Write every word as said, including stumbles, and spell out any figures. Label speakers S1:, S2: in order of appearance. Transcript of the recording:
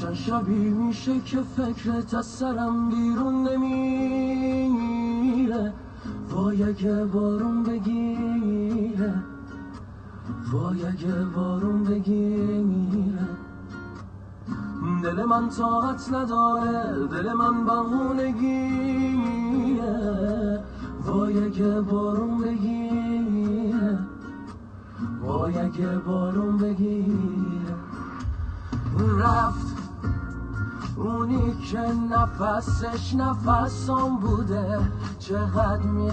S1: چند شبی میشه که فکرت از سرم بیرون نمیره. وای اگه بارون بگیره، وای اگه بارون بگیره. دل من طاقت نداره، دل من بهونگیه. وای اگه بارون بگیره، وای اگه بارون بگیره. رفت اونی که نفسش نفسم بوده، چقدر می